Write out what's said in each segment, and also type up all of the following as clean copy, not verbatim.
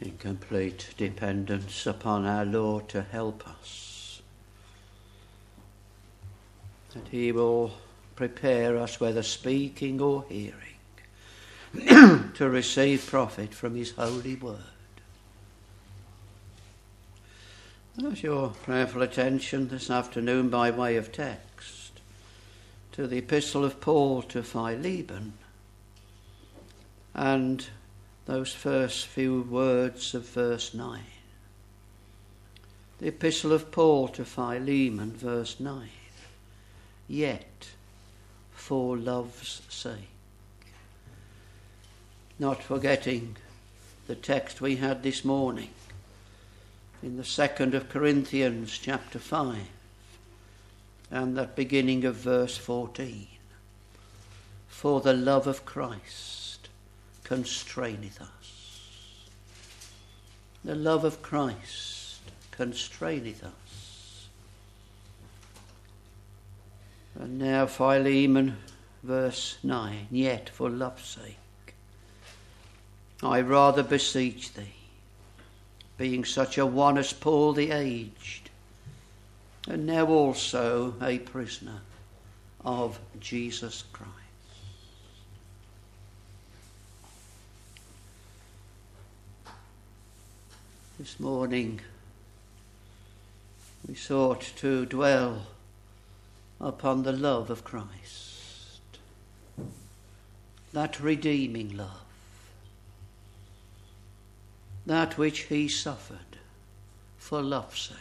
in complete dependence upon our Lord to help us, that he will prepare us, whether speaking or hearing, to receive profit from his holy word. There's your prayerful attention this afternoon by way of text to the epistle of Paul to Philemon and those first few words of verse 9. The epistle of Paul to Philemon, verse 9. Yet for love's sake. Not forgetting the text we had this morning in the 2nd of Corinthians chapter 5 and that beginning of verse 14. For the love of Christ constraineth us. The love of Christ constraineth us. And now Philemon, verse 9. Yet for love's sake, I rather beseech thee, being such a one as Paul the aged, and now also a prisoner of Jesus Christ. This morning we sought to dwell upon the love of Christ, that redeeming love, that which he suffered for love's sake,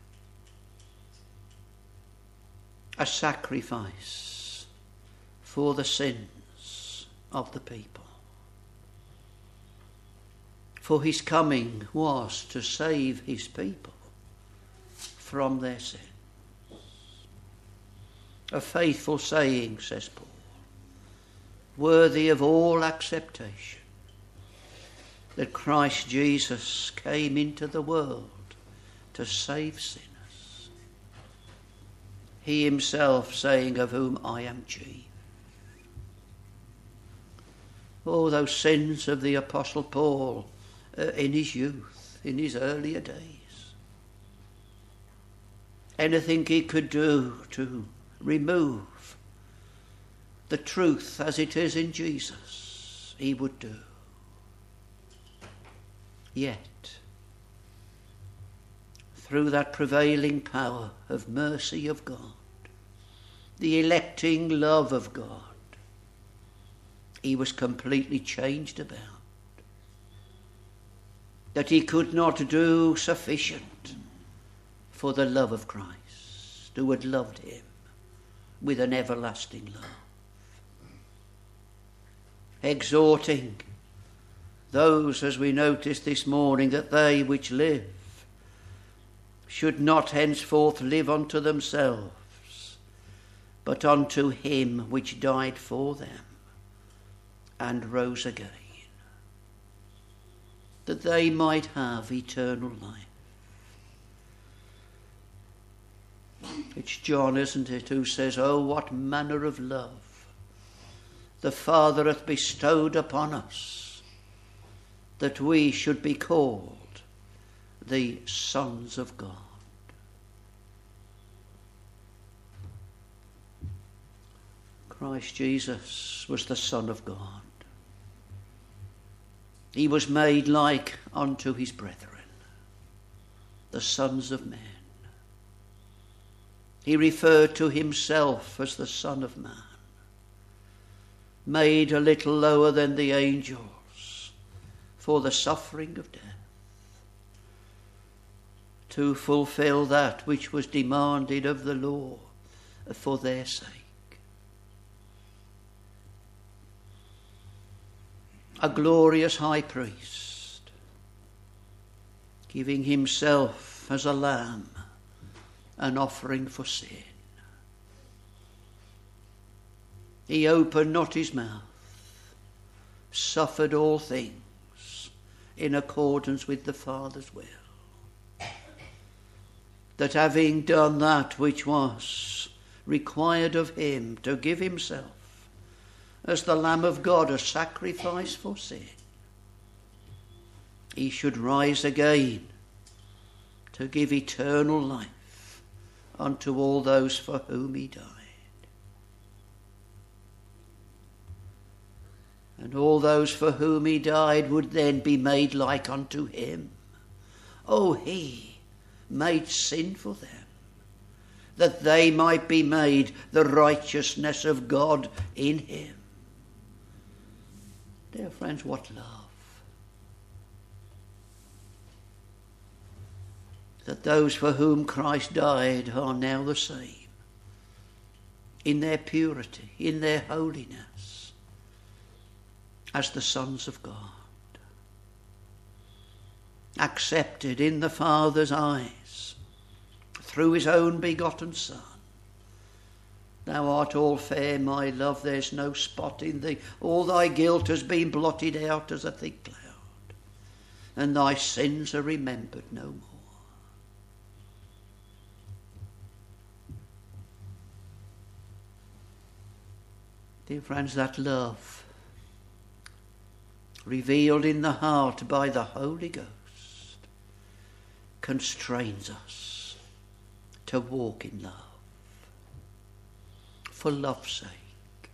a sacrifice for the sins of the people. For his coming was to save his people from their sins. A faithful saying, says Paul, worthy of all acceptation, that Christ Jesus came into the world to save sinners. He himself saying, of whom I am chief. Oh, those sins of the Apostle Paul in his youth, in his earlier days. Anything he could do to remove the truth as it is in Jesus, he would do. Yet, through that prevailing power of mercy of God, the electing love of God, he was completely changed about. That he could not do sufficient for the love of Christ, who had loved him with an everlasting love. Exhorting those, as we noticed this morning, that they which live should not henceforth live unto themselves, but unto him which died for them and rose again, that they might have eternal life. It's John, isn't it, who says, oh, what manner of love the Father hath bestowed upon us, that we should be called the sons of God. Christ Jesus was the Son of God. He was made like unto his brethren, the sons of men. He referred to himself as the Son of Man, made a little lower than the angels for the suffering of death, to fulfill that which was demanded of the law for their sake. A glorious high priest, giving himself as a lamb, an offering for sin. He opened not his mouth, suffered all things in accordance with the Father's will. That having done that which was required of him to give himself as the Lamb of God, a sacrifice for sin, he should rise again to give eternal life unto all those for whom he died. And all those for whom he died would then be made like unto him. Oh, he made sin for them, that they might be made the righteousness of God in him. Dear friends, what love. That those for whom Christ died are now the same, in their purity, in their holiness, as the sons of God, accepted in the Father's eyes through his own begotten Son. Thou art all fair, my love, there's no spot in thee. All thy guilt has been blotted out as a thick cloud, and thy sins are remembered no more. Dear friends, that love, revealed in the heart by the Holy Ghost, constrains us to walk in love, for love's sake.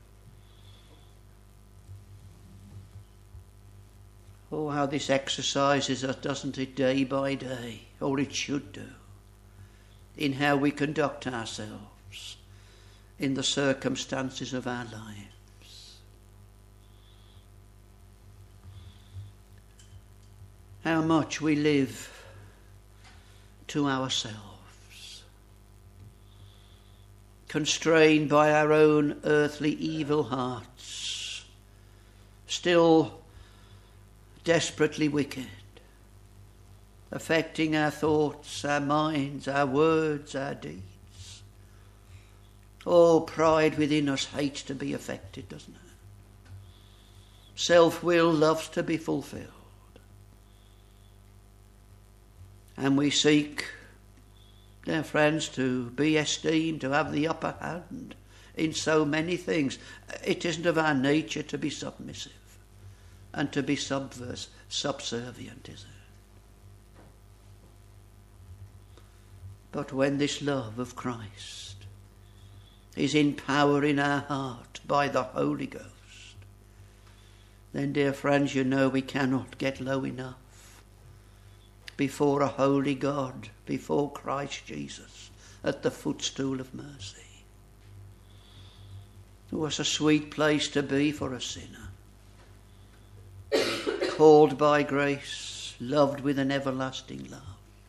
Oh, how this exercises us, doesn't it, day by day, or it should do, in how we conduct ourselves in the circumstances of our lives. How much we live to ourselves, constrained by our own earthly evil hearts, still desperately wicked, affecting our thoughts, our minds, our words, our deeds. Oh, pride within us hates to be affected, doesn't it? Self-will loves to be fulfilled. And we seek, dear friends, to be esteemed, to have the upper hand in so many things. It isn't of our nature to be submissive and to be subservient, is it? But when this love of Christ is in power in our heart by the Holy Ghost, then, dear friends, you know we cannot get low enough before a holy God, before Christ Jesus, at the footstool of mercy. It was a sweet place to be for a sinner, called by grace, loved with an everlasting love.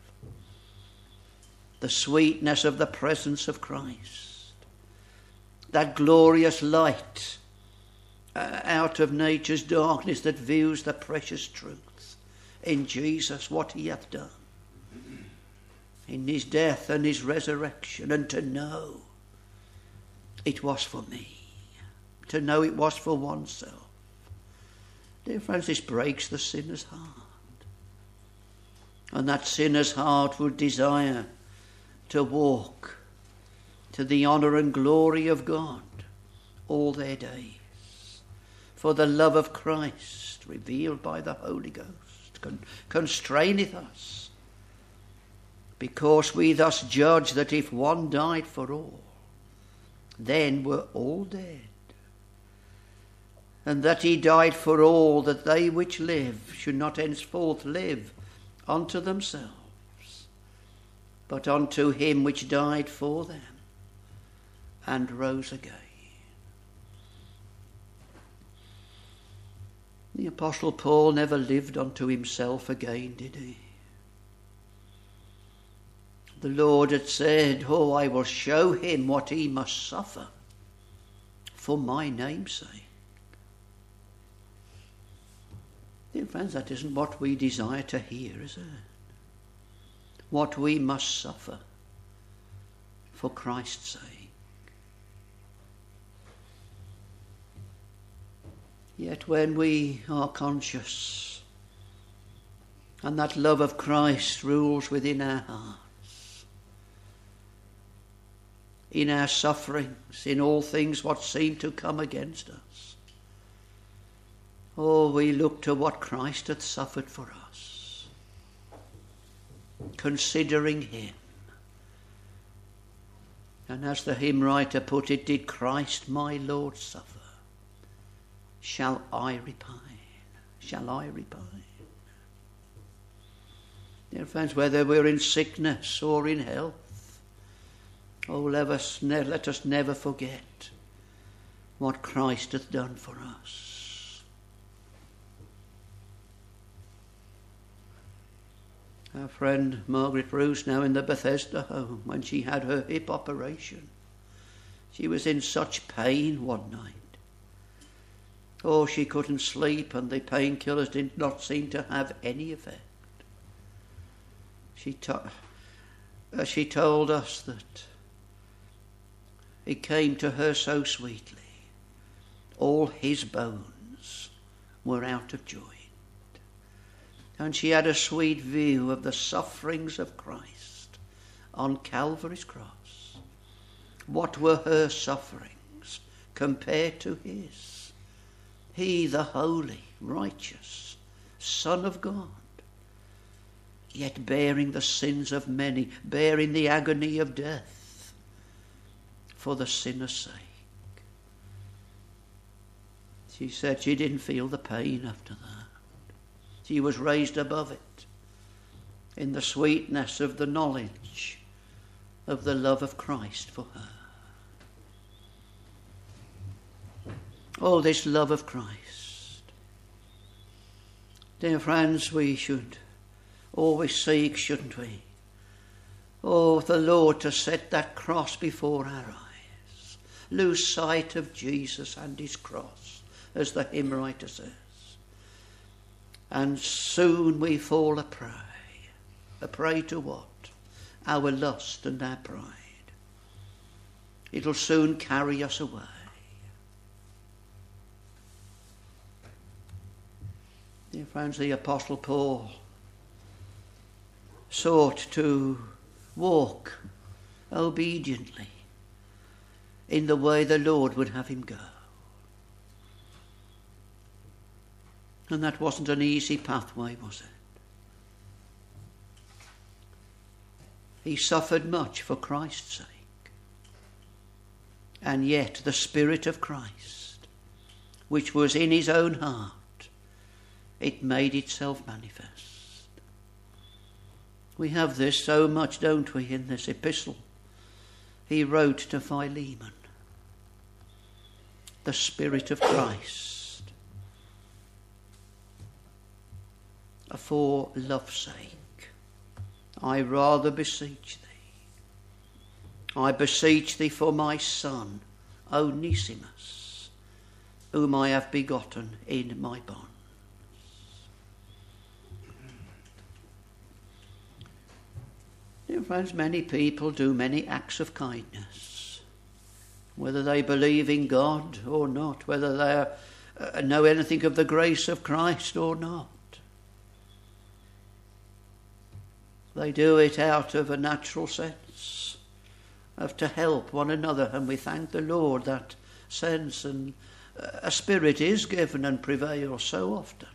The sweetness of the presence of Christ, that glorious light out of nature's darkness that views the precious truth in Jesus, what he hath done in his death and his resurrection, and to know it was for me, to know it was for oneself. Dear friends, this breaks the sinner's heart, and that sinner's heart would desire to walk to the honour and glory of God all their days. For the love of Christ, revealed by the Holy Ghost, constraineth us, because we thus judge that if one died for all, then were all dead, and that he died for all, that they which live should not henceforth live unto themselves, but unto him which died for them and rose again. The Apostle Paul never lived unto himself again, did he? The Lord had said, oh, I will show him what he must suffer for my name's sake. Dear friends, that isn't what we desire to hear, is it? What we must suffer for Christ's sake. Yet when we are conscious and that love of Christ rules within our hearts, in our sufferings, in all things what seem to come against us, oh, we look to what Christ hath suffered for us. considering him. And as the hymn writer put it, did Christ my Lord suffer? Shall I repine? Shall I repine? Dear friends, whether we're in sickness or in health, oh, let us never forget what Christ hath done for us. Our friend Margaret Bruce, now in the Bethesda home, when she had her hip operation, she was in such pain one night. Oh, she couldn't sleep, and the painkillers did not seem to have any effect. She told us that it came to her so sweetly. All his bones were out of joint. And she had a sweet view of the sufferings of Christ on Calvary's cross. What were her sufferings compared to his? He, the holy, righteous Son of God, yet bearing the sins of many, bearing the agony of death for the sinner's sake. She said she didn't feel the pain after that. She was raised above it in the sweetness of the knowledge of the love of Christ for her. Oh, this love of Christ. Dear friends, we should always seek, shouldn't we? Oh, the Lord to set that cross before our eyes. Lose sight of Jesus and his cross, as the hymn writer says. And soon we fall a prey to what? Our lust and our pride. It'll soon carry us away. Dear friends, the Apostle Paul sought to walk obediently in the way the Lord would have him go. And that wasn't an easy pathway, was it? He suffered much for Christ's sake. And yet the Spirit of Christ, which was in his own heart, it made itself manifest. We have this so much, don't we, in this epistle he wrote to Philemon. The Spirit of Christ, for love's sake, I rather beseech thee. I beseech thee for my son, Onesimus, whom I have begotten in my bonds. Dear friends, many people do many acts of kindness, whether they believe in God or not, whether they know anything of the grace of Christ or not. They do it out of a natural sense of to help one another, and we thank the Lord that sense, and a spirit is given and prevails so often.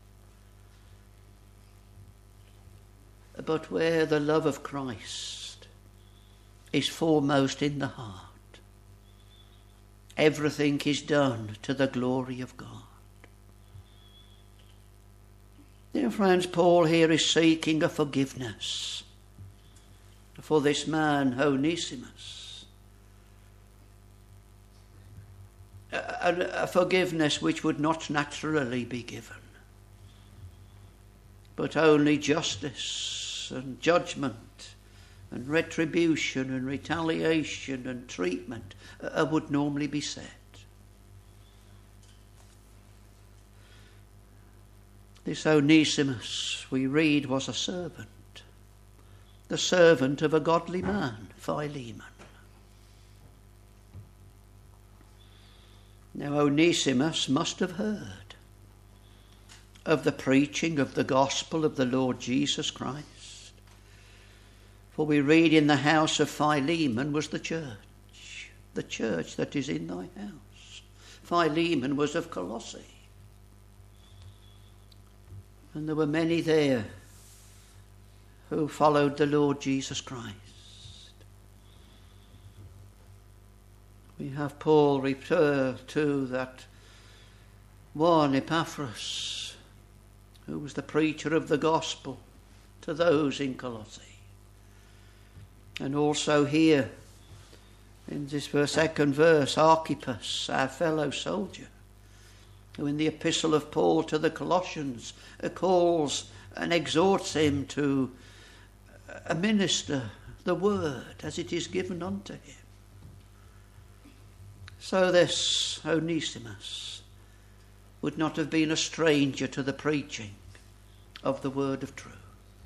But where the love of Christ is foremost in the heart, everything is done to the glory of God. Dear friends, Paul here is seeking a forgiveness for this man, Onesimus. A forgiveness which would not naturally be given, but only justice and judgment and retribution and retaliation and treatment would normally be said. This Onesimus, we read, was a servant, the servant of a godly man, Philemon. Now Onesimus must have heard of the preaching of the gospel of the Lord Jesus Christ. For we read, in the house of Philemon was the church that is in thy house. Philemon was of Colossae. And there were many there who followed the Lord Jesus Christ. We have Paul refer to that one Epaphras, who was the preacher of the gospel to those in Colossae. And also here in this second verse, Archippus, our fellow soldier, who in the epistle of Paul to the Colossians calls and exhorts him to minister the word as it is given unto him. So this Onesimus would not have been a stranger to the preaching of the word of truth.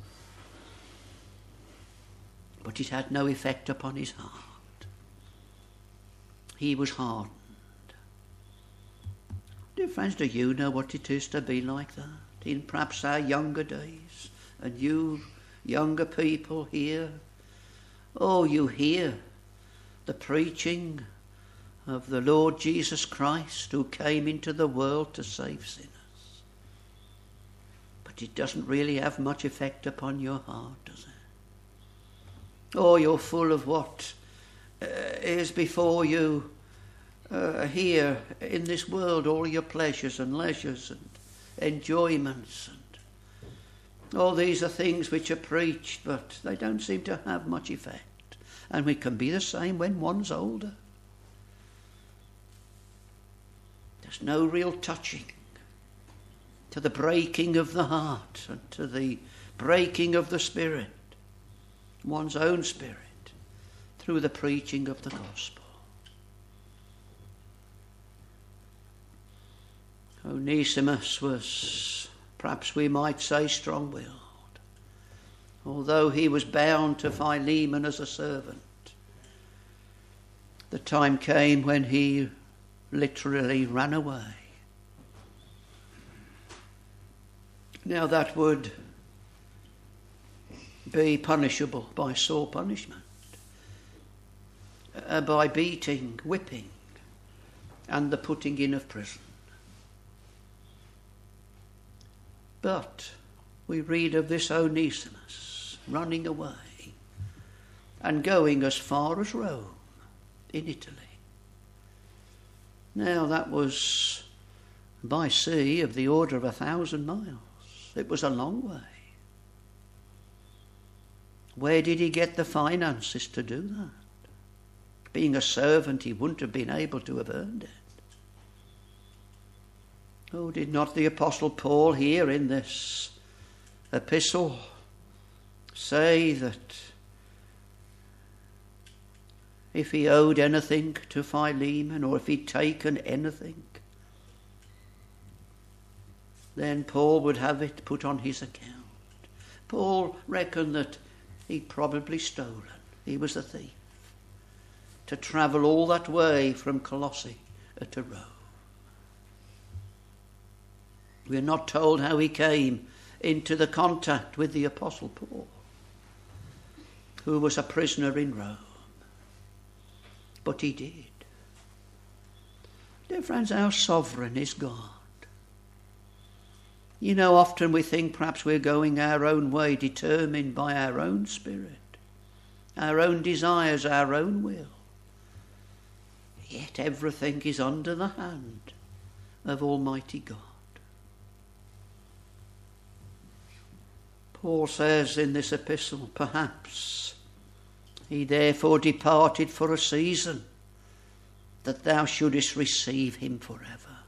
But it had no effect upon his heart. He was hardened. Dear friends, do you know what it is to be like that in perhaps our younger days? And you younger people here, oh, you hear the preaching of the Lord Jesus Christ, who came into the world to save sinners. But it doesn't really have much effect upon your heart, does it? Oh, you're full of what is before you here in this world, all your pleasures and leisures and enjoyments. And all these are things which are preached, but they don't seem to have much effect. And we can be the same when one's older. There's no real touching to the breaking of the heart and to the breaking of the spirit, one's own spirit, through the preaching of the gospel. Onesimus was, perhaps we might say, strong-willed. Although he was bound to Philemon as a servant, the time came when he literally ran away. Now that would be punishable by sore punishment, by beating, whipping, and the putting in of prison. But we read of this Onesimus running away and going as far as Rome in Italy. Now that was by sea of the order of 1,000 miles. It was a long way. Where did he get the finances to do that? Being a servant, he wouldn't have been able to have earned it. Oh, did not the Apostle Paul here in this epistle say that if he owed anything to Philemon, or if he'd taken anything, then Paul would have it put on his account? Paul reckoned that he'd probably stolen. He was a thief. To travel all that way from Colossae to Rome. We're not told how he came into the contact with the Apostle Paul, who was a prisoner in Rome. But he did. Dear friends, our sovereign is God. You know, often we think perhaps we're going our own way, determined by our own spirit, our own desires, our own will. Yet everything is under the hand of Almighty God. Paul says in this epistle, perhaps he therefore departed for a season, that thou shouldest receive him forever.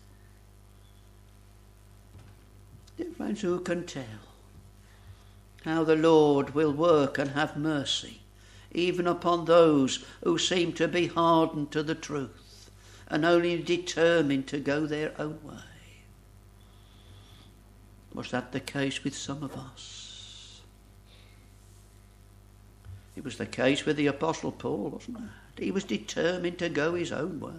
Dear friends, who can tell how the Lord will work and have mercy even upon those who seem to be hardened to the truth and only determined to go their own way? Was that the case with some of us? It was the case with the Apostle Paul, wasn't it? He was determined to go his own way,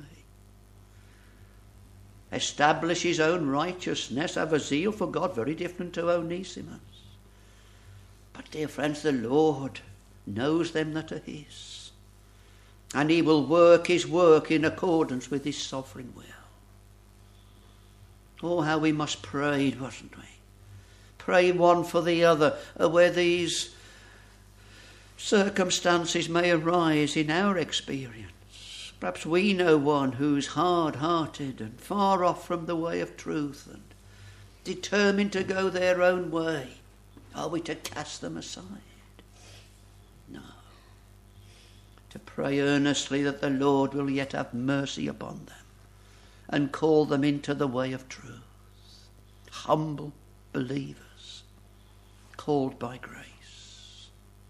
establish his own righteousness, have a zeal for God, very different to Onesimus. But dear friends, the Lord knows them that are his, and he will work his work in accordance with his sovereign will. Oh, how we must pray, wasn't we? Pray one for the other, where these circumstances may arise in our experience. Perhaps we know one who's hard-hearted and far off from the way of truth and determined to go their own way. Are we to cast them aside? No. To pray earnestly that the Lord will yet have mercy upon them and call them into the way of truth. Humble believers, called by grace.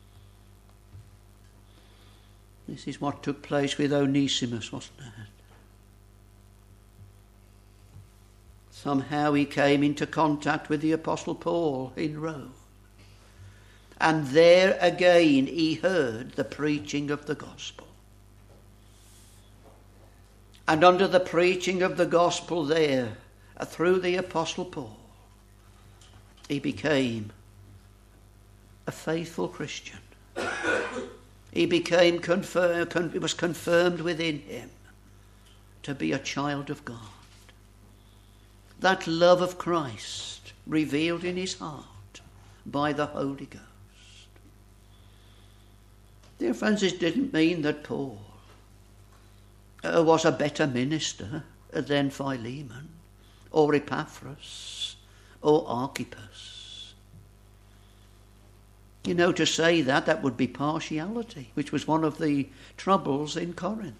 This is what took place with Onesimus, wasn't it? Somehow he came into contact with the Apostle Paul in Rome. And there again he heard the preaching of the gospel. And under the preaching of the gospel there, through the Apostle Paul, he became a faithful Christian. He became it was confirmed within him to be a child of God. That love of Christ revealed in his heart by the Holy Ghost. Dear friends, this didn't mean that Paul was a better minister than Philemon or Epaphras or Archippus. You know, to say that would be partiality, which was one of the troubles in Corinth.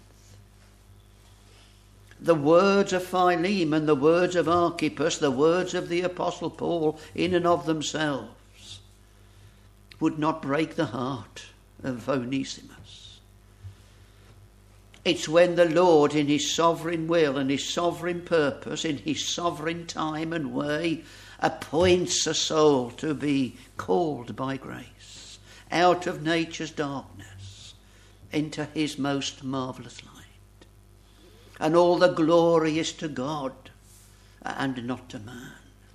The words of Philemon, the words of Archippus, the words of the Apostle Paul in and of themselves would not break the heart of Onesimus. It's when the Lord, in his sovereign will and his sovereign purpose, in his sovereign time and way, appoints a soul to be called by grace out of nature's darkness into his most marvellous light. And all the glory is to God and not to man.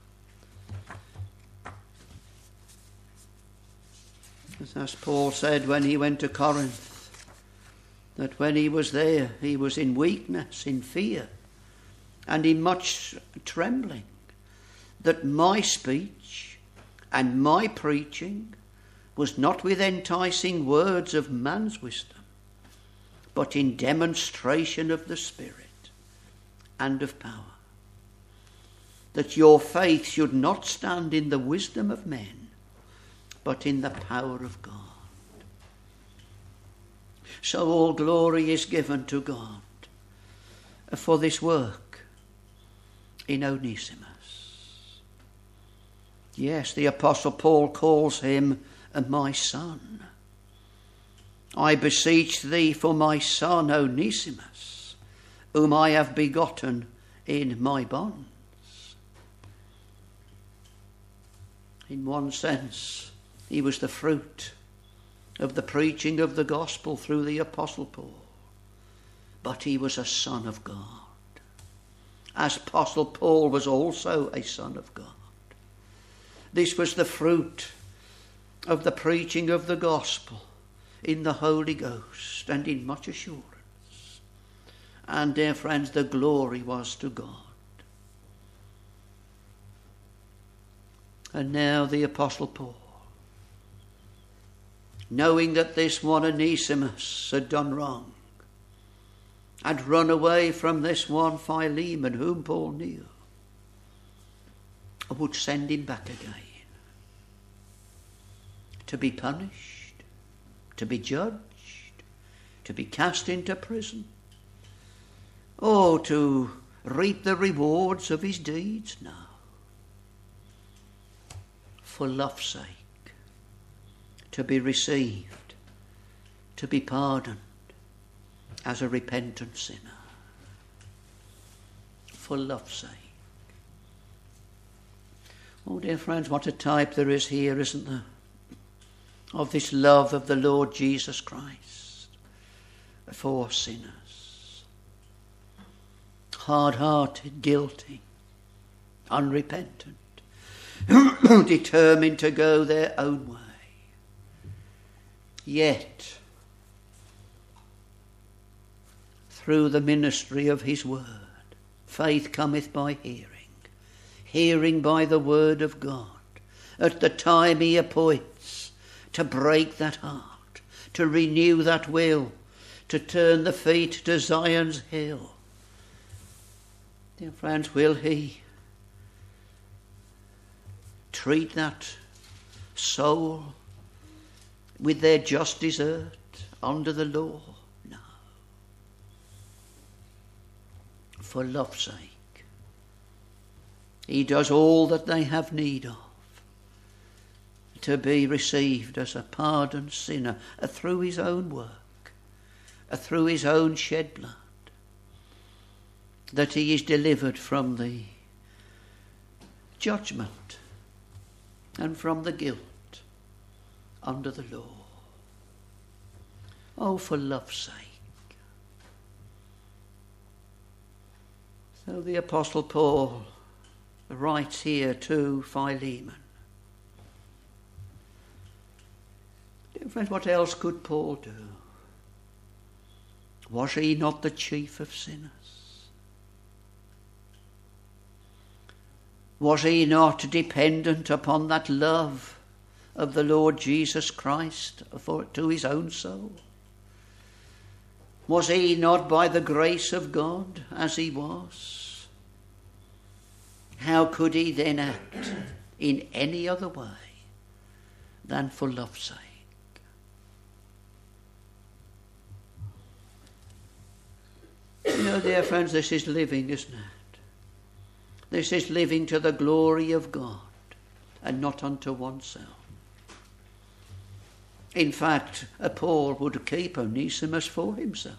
As Paul said when he went to Corinth, that when he was there, he was in weakness, in fear, and in much trembling, that my speech and my preaching was not with enticing words of man's wisdom, but in demonstration of the Spirit and of power, that your faith should not stand in the wisdom of men, but in the power of God. So all glory is given to God for this work in Onesimus. Yes, the Apostle Paul calls him my son. I beseech thee for my son Onesimus, whom I have begotten in my bonds. In one sense, he was the fruit of the preaching of the gospel through the Apostle Paul. But he was a son of God, as Apostle Paul was also a son of God. This was the fruit of the preaching of the gospel in the Holy Ghost and in much assurance. And, dear friends, the glory was to God. And now the Apostle Paul, knowing that this one Onesimus had done wrong, had run away from this one Philemon whom Paul knew, would send him back again to be punished, to be judged, to be cast into prison, or to reap the rewards of his deeds? No. For love's sake, to be received, to be pardoned as a repentant sinner. For love's sake. Oh, dear friends, what a type there is here, isn't there, of this love of the Lord Jesus Christ for sinners. Hard-hearted, guilty, unrepentant, determined to go their own way. Yet, through the ministry of his word, faith cometh by hearing, hearing by the word of God. at the time he appoints, to break that heart, to renew that will, to turn the feet to Zion's hill. Dear friends, will he treat that soul with their just desert under the law? No. For love's sake, he does all that they have need of to be received as a pardoned sinner through his own work, through his own shed blood, that he is delivered from the judgment and from the guilt under the law. Oh, for love's sake. So the Apostle Paul writes here to Philemon. Dear friends, what else could Paul do? Was he not the chief of sinners? Was he not dependent upon that love of the Lord Jesus Christ to his own soul? Was he not by the grace of God as he was? How could he then act in any other way than for love's sake? You know, dear friends, this is living, isn't it? This is living to the glory of God and not unto oneself. In fact, Paul would keep Onesimus for himself.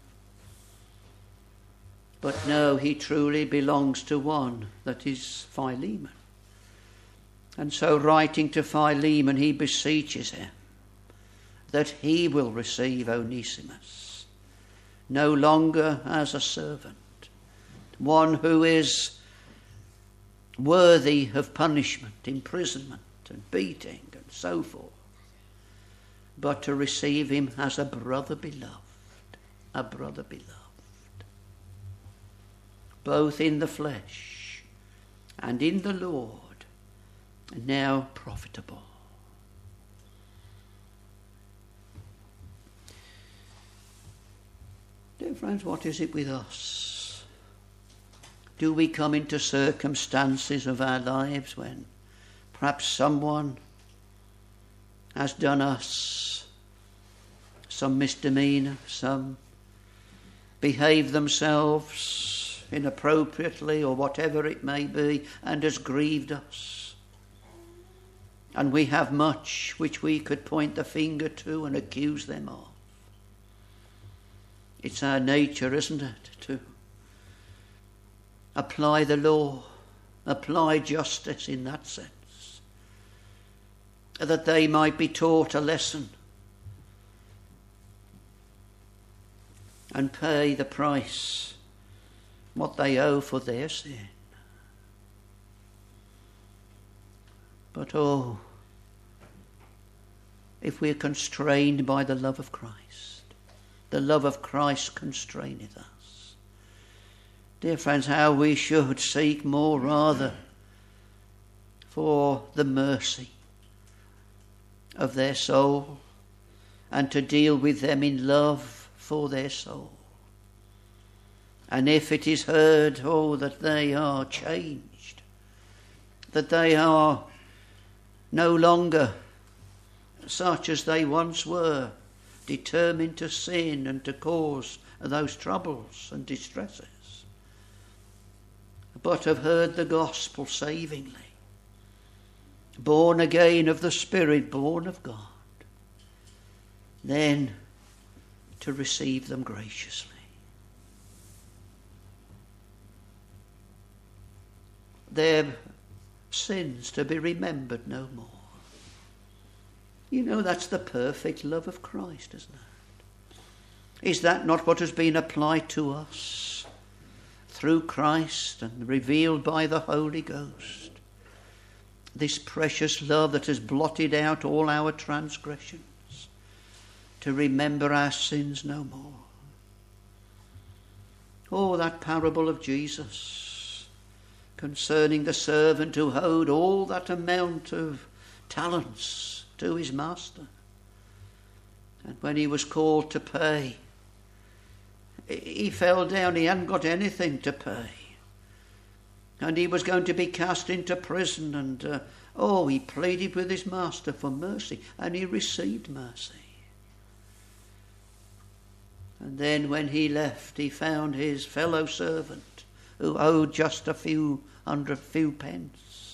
But no, he truly belongs to one that is Philemon. And so writing to Philemon, he beseeches him that he will receive Onesimus, no longer as a servant, one who is worthy of punishment, imprisonment and beating and so forth, but to receive him as a brother beloved, both in the flesh and in the Lord, and now profitable. Dear friends, what is it with us? Do we come into circumstances of our lives when perhaps someone has done us some misdemeanour, some behave themselves inappropriately or whatever it may be, and has grieved us? And we have much which we could point the finger to and accuse them of. It's our nature, isn't it, to apply the law, apply justice in that sense, that they might be taught a lesson and pay the price, what they owe for their sin. But oh, if we are constrained by the love of Christ, the love of Christ constraineth us. Dear friends, how we should seek more rather for the mercy of their soul and to deal with them in love for their soul. And if it is heard, oh, that they are changed, that they are no longer such as they once were, determined to sin and to cause those troubles and distresses, but have heard the gospel savingly, born again of the Spirit, born of God, then to receive them graciously. Their sins to be remembered no more. You know, that's the perfect love of Christ, isn't it? Is that not what has been applied to us through Christ and revealed by the Holy Ghost? This precious love that has blotted out all our transgressions, to remember our sins no more. Oh, that parable of Jesus concerning the servant who owed all that amount of talents to his master. And when he was called to pay, he fell down. He hadn't got anything to pay. And he was going to be cast into prison. And he pleaded with his master for mercy. And he received mercy. And then when he left, he found his fellow servant who owed just a few pence.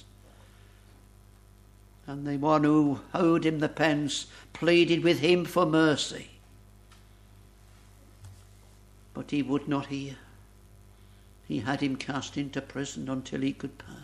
And the one who owed him the pence pleaded with him for mercy. But he would not hear. He had him cast into prison until he could pay.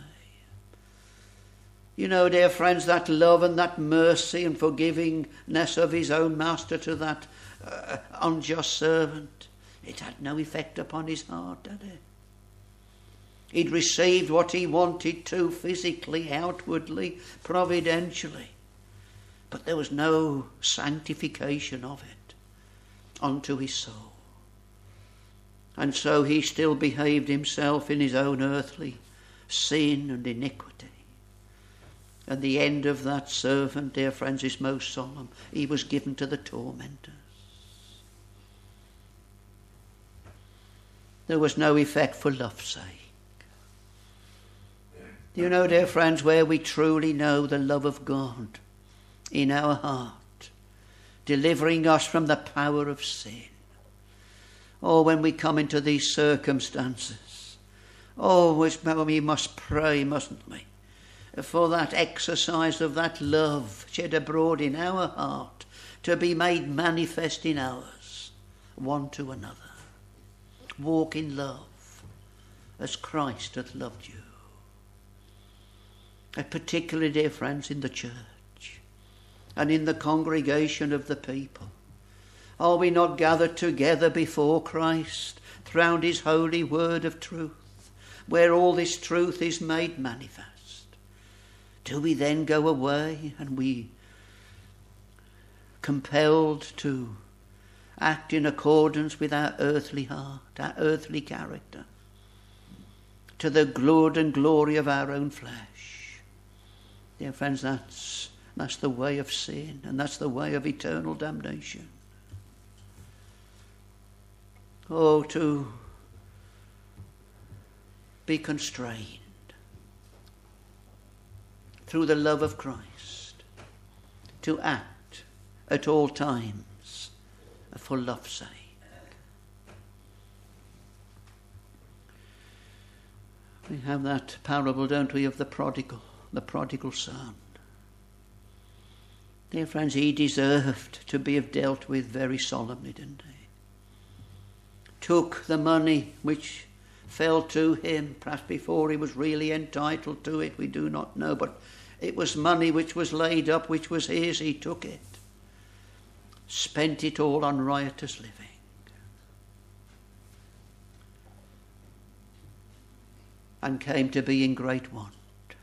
You know, dear friends, that love and that mercy and forgivingness of his own master to that unjust servant, it had no effect upon his heart, did it? He'd received what he wanted to physically, outwardly, providentially. But there was no sanctification of it unto his soul. And so he still behaved himself in his own earthly sin and iniquity. And the end of that servant, dear friends, is most solemn. He was given to the tormentors. There was no effect for love's sake. You know, dear friends, where we truly know the love of God in our heart, delivering us from the power of sin. When we come into these circumstances, we must pray, mustn't we, for that exercise of that love shed abroad in our heart to be made manifest in ours, one to another. Walk in love as Christ hath loved you. And particularly, dear friends, in the church and in the congregation of the people. Are we not gathered together before Christ round his holy word of truth, where all this truth is made manifest? Do we then go away and we compelled to act in accordance with our earthly heart, our earthly character, to the good and glory of our own flesh? Dear friends, that's the way of sin, and that's the way of eternal damnation. To be constrained through the love of Christ, to act at all times for love's sake. We have that parable, don't we, of the prodigal son. Dear friends, he deserved to be dealt with very solemnly, didn't he? Took the money which fell to him, perhaps before he was really entitled to it, we do not know, but it was money which was laid up, which was his. He took it, spent it all on riotous living. And came to be in great want.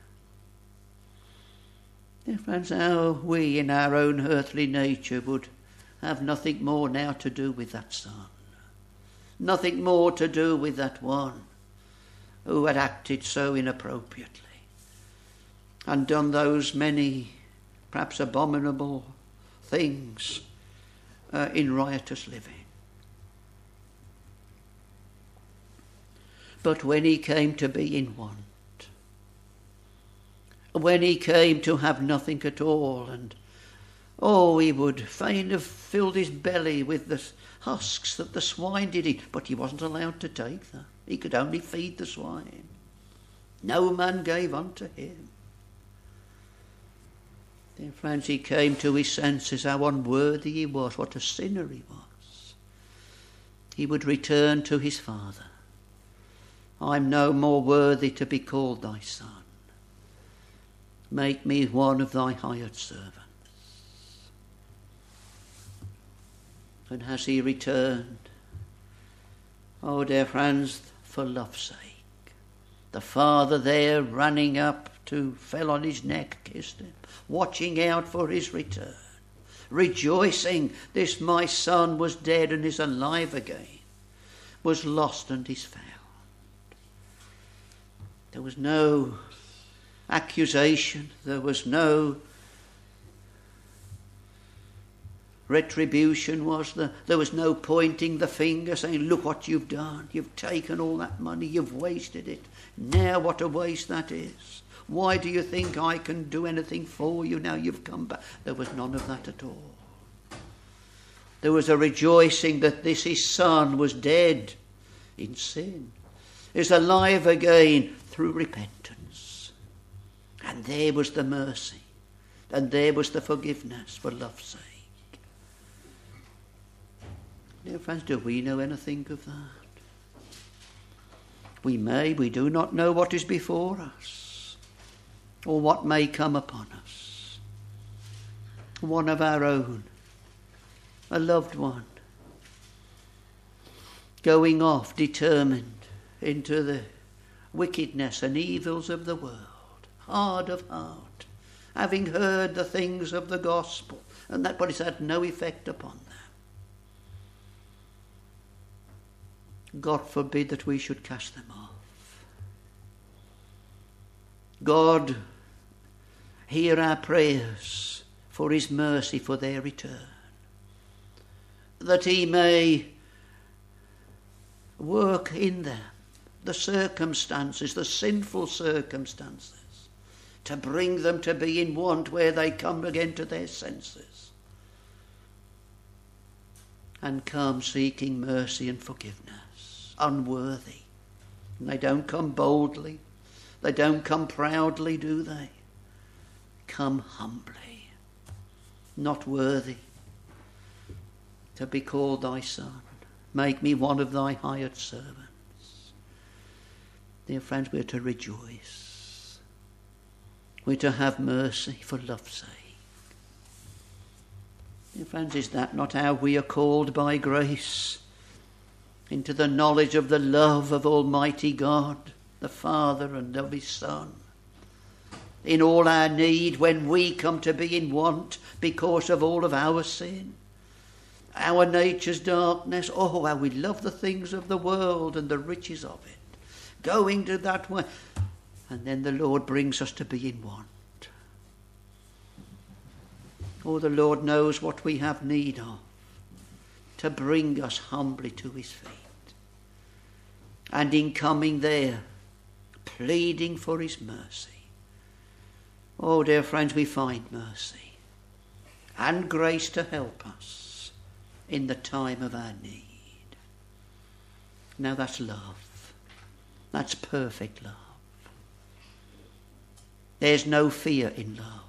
Dear friends, how we in our own earthly nature would have nothing more now to do with that son. Nothing more to do with that one who had acted so inappropriately and done those many, perhaps abominable things in riotous living. But when he came to be in want, when he came to have nothing at all, and he would fain have filled his belly with the husks that the swine did eat, but he wasn't allowed to take that. He could only feed the swine. No man gave unto him. Dear friends, he came to his senses, how unworthy he was, what a sinner he was. He would return to his father. I'm no more worthy to be called thy son. Make me one of thy hired servants. And as he returned, dear friends, for love's sake, the father there running up fell on his neck, kissed him, watching out for his return, rejoicing, this my son was dead and is alive again, was lost and is found. There was no accusation, there was no Retribution was there was no pointing the finger saying, look what you've done. You've taken all that money. You've wasted it. Now what a waste that is. Why do you think I can do anything for you now you've come back? There was none of that at all. There was a rejoicing that this his son was dead in sin, is alive again through repentance. And there was the mercy. And there was the forgiveness for love's sake. Dear friends, do we know anything of that? We do not know what is before us, or what may come upon us. One of our own, a loved one, going off determined into the wickedness and evils of the world, hard of heart, having heard the things of the gospel, and that but it's had no effect upon them. God forbid that we should cast them off. God, hear our prayers for his mercy for their return, that he may work in them the circumstances, the sinful circumstances, to bring them to be in want where they come again to their senses and come seeking mercy and forgiveness. Unworthy. And they don't come boldly. They don't come proudly, do they? Come humbly. Not worthy to be called thy son. Make me one of thy hired servants. Dear friends, we're to rejoice. We're to have mercy for love's sake. Dear friends, is that not how we are called by grace into the knowledge of the love of Almighty God, the Father, and of his Son? In all our need, when we come to be in want because of all of our sin, our nature's darkness, oh, how we love the things of the world and the riches of it, going to that way. And then the Lord brings us to be in want. Oh, the Lord knows what we have need of, to bring us humbly to his feet. And in coming there, pleading for his mercy. Oh, dear friends, we find mercy and grace to help us in the time of our need. Now that's love. That's perfect love. There's no fear in love.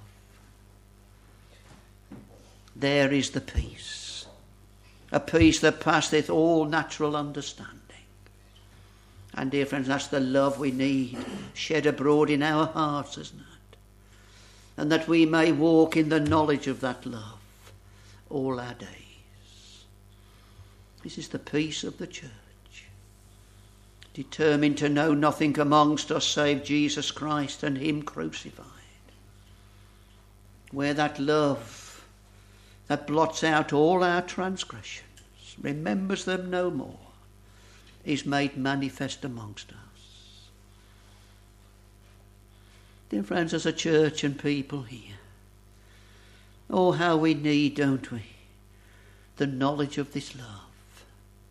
There is the peace. A peace that passeth all natural understanding. And dear friends, that's the love we need shed abroad in our hearts, isn't it? And that we may walk in the knowledge of that love all our days. This is the peace of the church. Determined to know nothing amongst us save Jesus Christ and him crucified. Where that love that blots out all our transgressions, remembers them no more, is made manifest amongst us. Dear friends, as a church and people here, oh, how we need, don't we, the knowledge of this love.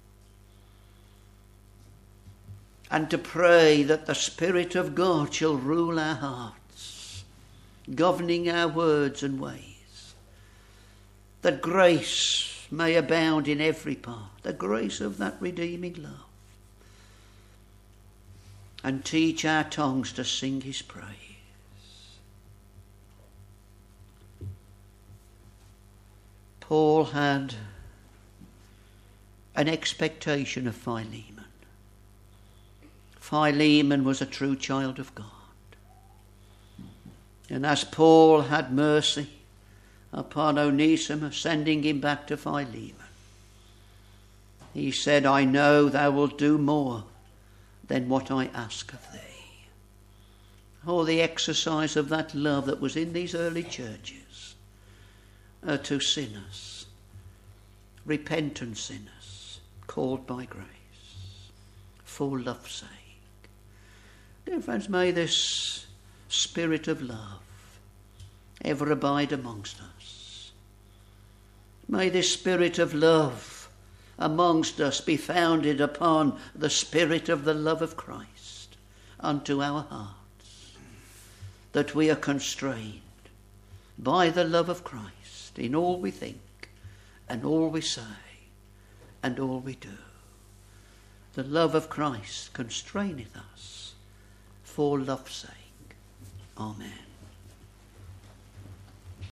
And to pray that the Spirit of God shall rule our hearts, governing our words and ways, that grace may abound in every part, the grace of that redeeming love. And teach our tongues to sing his praise. Paul had an expectation of Philemon. Philemon was a true child of God. And as Paul had mercy upon Onesimus, sending him back to Philemon, he said, I know thou wilt do more than what I ask of thee. Oh, the exercise of that love that was in these early churches to sinners, repentant sinners, called by grace, for love's sake. Dear friends, may this spirit of love ever abide amongst us. May this spirit of love amongst us be founded upon the spirit of the love of Christ unto our hearts, that we are constrained by the love of Christ in all we think and all we say and all we do. The love of Christ constraineth us for love's sake. Amen.